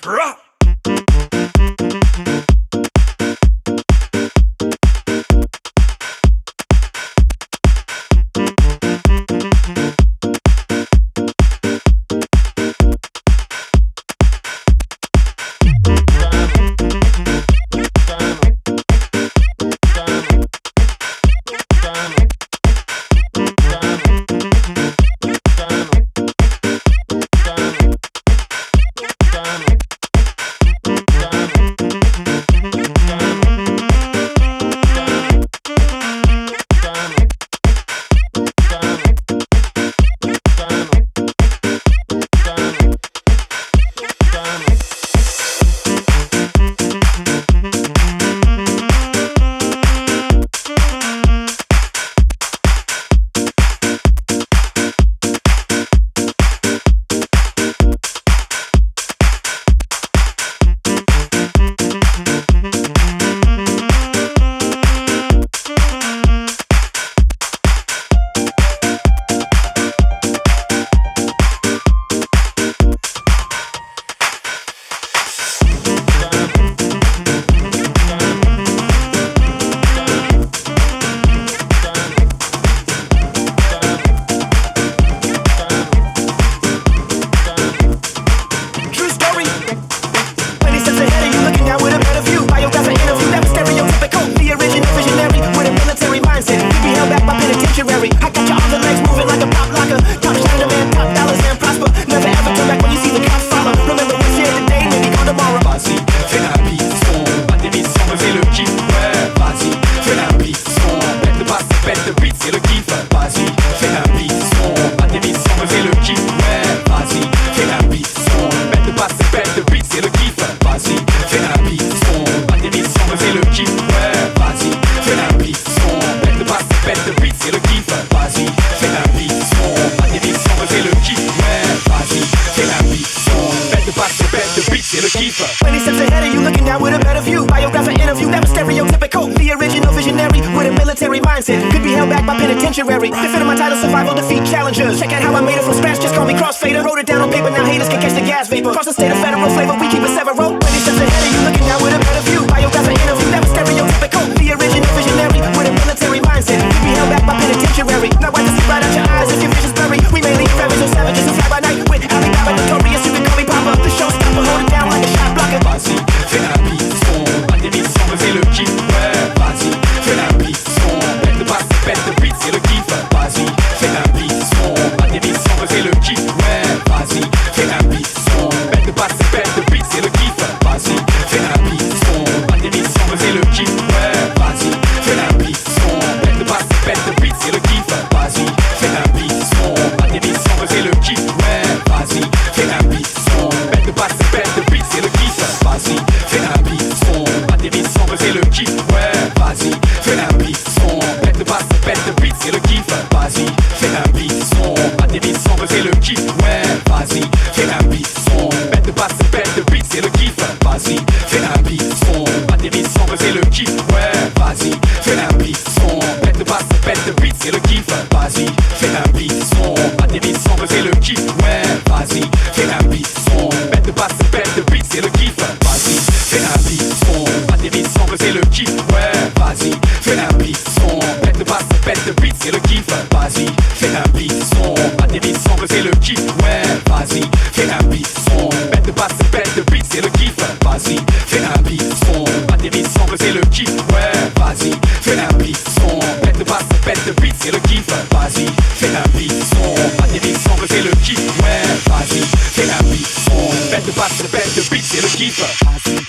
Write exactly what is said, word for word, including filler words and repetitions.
Rah! twenty steps ahead of you, looking out with a better view. Biographic interview, never stereotypical. The original visionary with a military mindset. Could be held back by penitentiary. The fit of my title, survival, defeat challengers. Check out how I made it from scratch, just call me Crossfader. Wrote it down on paper, now haters can catch the gas vapor. Cross the state of federal flavor, we keep it several. twenty steps ahead of you, looking out with a better view. Biographic interview, never stereotypical. The original visionary with a military mindset. Could be held back by penitentiary. Now wipe the sleep right out your eyes if your vision's blurry. We may leave ravaged or savages who fly by night. With Alibaba notorious, you can call me Papa. The showstopper, hold it down like a shot blocker. Vas-y, fais la piste, son, pas d'émission, mais c'est le kiff, ouais. Vas-y, fais la piste, son, pète de basse, pète de beat, c'est le kiff. Vas-y, fais la piste, son, pas d'émission, mais c'est le kiff, ouais. Vas-y, fais la piste, son, pète de basse, pète de beat, c'est le kiff. Vas-y, fais la piste, son, pas d'émission, mais c'est le kiff, ouais. Vas-y, fais la piste, son, pète de basse, pète de beat, c'est le kiff. Vas-y, fais la piste, son, pas d'émission, mais c'est le kiff, ouais. Vas-y, fais la piste, son, pète de basse, pète de beat, c'est le kiff. Vas-y, fais la piste, son, pas d'émission, mais c'est le kiff, ouais. Vas-y, fais la piste, son, pète de basse, pète de beat, c'est le kiff. Vas-y, fais la piste, son, pas d'émission, mais c'est le kiff, ouais. Vas-y, fais la piste, son, pète de basse, pète de beat, c'est le kiff. Vas-y, fais la piste, son, pas d'émission, mais c'est le kiff, ouais. Vas-y, fais la piste, son, pète de basse, pète de beat, c'est le kiff. Vas-y, fais la piste, son, pas d'émission, mais c'est le kiff, ouais. Vas-y, fais la piste, son, pète de basse, pète de beat, c'est le kiff. Vas-y, fais la piste, son, pas d'émission, mais c'est le kiff, ouais. Vas-y, fais la piste, son, pète de basse, pète de beat, c'est le kiff. Vas-y, fais la piste, son, pas d'émission, mais c'est le kiff, ouais. Vas-y, fais la piste, son, pète de basse, pète de beat, c'est le kiff. Vas-y, fais la piste, son, pas d'émission, mais c'est le kiff, ouais. Vas-y, fais la piste, son, pète de basse, pète de beat, c'est le kiff. Vas-y, fais la piste, son, pas d'émission, mais c'est le kiff, ouais. Vas-y, fais la piste, son, pète de basse, pète de beat, c'est le kiff. Vas-y.